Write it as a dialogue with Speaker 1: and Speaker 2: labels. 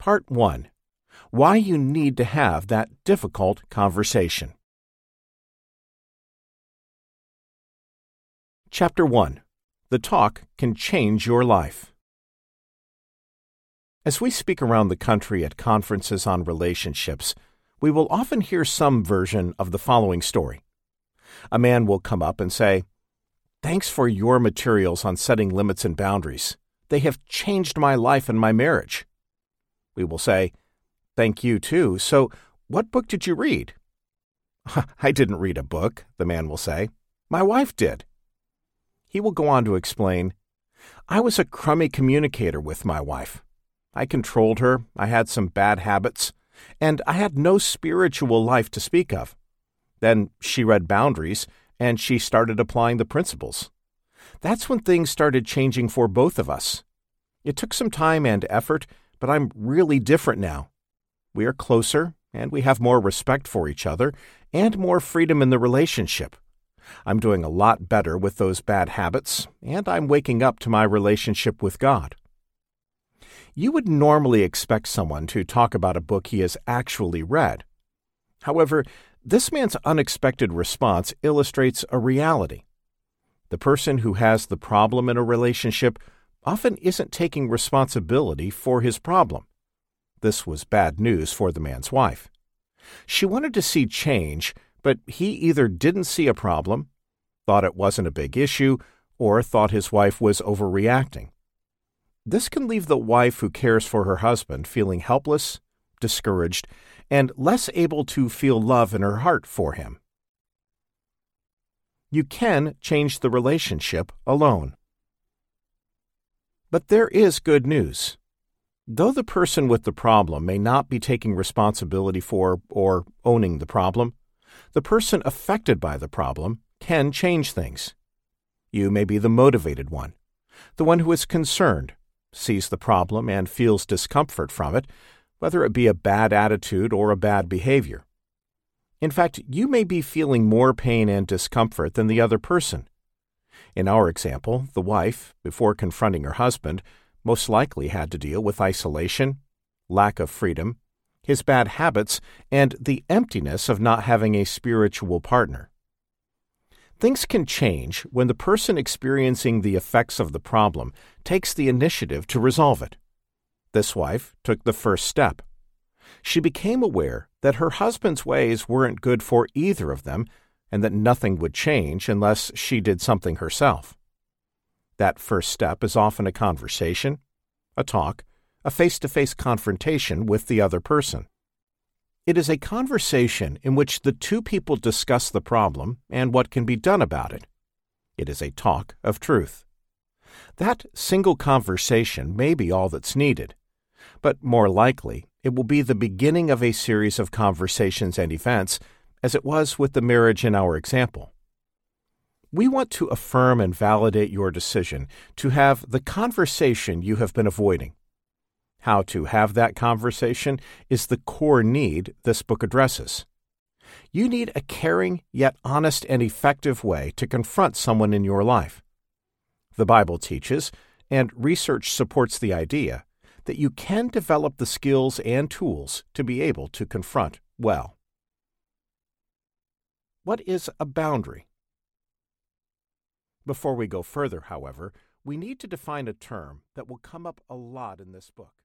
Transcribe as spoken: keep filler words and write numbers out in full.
Speaker 1: Part one. Why you need to have that difficult conversation. Chapter one. The talk can change your life. As we speak around the country at conferences on relationships, we will often hear some version of the following story. A man will come up and say, "Thanks for your materials on setting limits and boundaries. They have changed my life and my marriage." We will say, "Thank you too. So, what book did you read?" "I didn't read a book," the man will say. "My wife did." He will go on to explain, "I was a crummy communicator with my wife. I controlled her, I had some bad habits, and I had no spiritual life to speak of. Then she read Boundaries, and she started applying the principles. That's when things started changing for both of us. It took some time and effort, but I'm really different now. We are closer, and we have more respect for each other, and more freedom in the relationship. I'm doing a lot better with those bad habits, and I'm waking up to my relationship with God." You would normally expect someone to talk about a book he has actually read. However, this man's unexpected response illustrates a reality. The person who has the problem in a relationship often isn't taking responsibility for his problem. This was bad news for the man's wife. She wanted to see change, but he either didn't see a problem, thought it wasn't a big issue, or thought his wife was overreacting. This can leave the wife who cares for her husband feeling helpless, discouraged, and less able to feel love in her heart for him. You can change the relationship alone. But there is good news. Though the person with the problem may not be taking responsibility for or owning the problem, the person affected by the problem can change things. You may be the motivated one, the one who is concerned, sees the problem and feels discomfort from it, whether it be a bad attitude or a bad behavior. In fact, you may be feeling more pain and discomfort than the other person. In our example, the wife, before confronting her husband, most likely had to deal with isolation, lack of freedom, his bad habits, and the emptiness of not having a spiritual partner. Things can change when the person experiencing the effects of the problem takes the initiative to resolve it. This wife took the first step. She became aware that her husband's ways weren't good for either of them and that nothing would change unless she did something herself. That first step is often a conversation, a talk, a face-to-face confrontation with the other person. It is a conversation in which the two people discuss the problem and what can be done about it. It is a talk of truth. That single conversation may be all that's needed, but more likely it will be the beginning of a series of conversations and events, as it was with the marriage in our example. We want to affirm and validate your decision to have the conversation you have been avoiding. How to have that conversation is the core need this book addresses. You need a caring yet honest and effective way to confront someone in your life. The Bible teaches, and research supports the idea, that you can develop the skills and tools to be able to confront well. What is a boundary? Before we go further, however, we need to define a term that will come up a lot in this book.